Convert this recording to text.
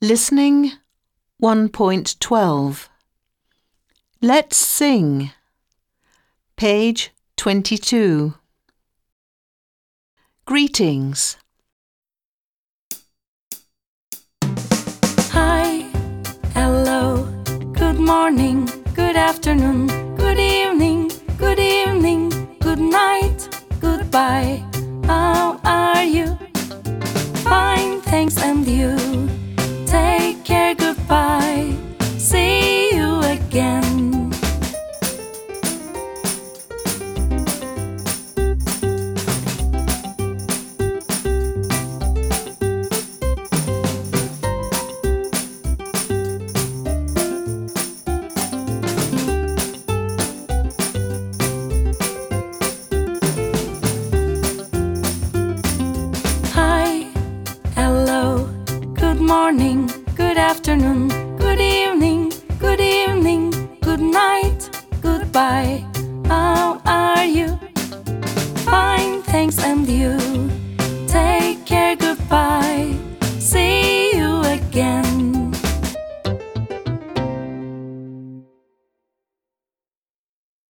Listening 1.12. Let's sing. Page 22. Greetings. Hi, hello, good morning, good afternoon, good evening, good night, goodbye. How are you? Fine, thanks, and you? Take care, goodbye. See you again. Hi, hello, good morning, good afternoon, good evening, good night, goodbye. How are you? Fine, thanks, and you? Take care, goodbye.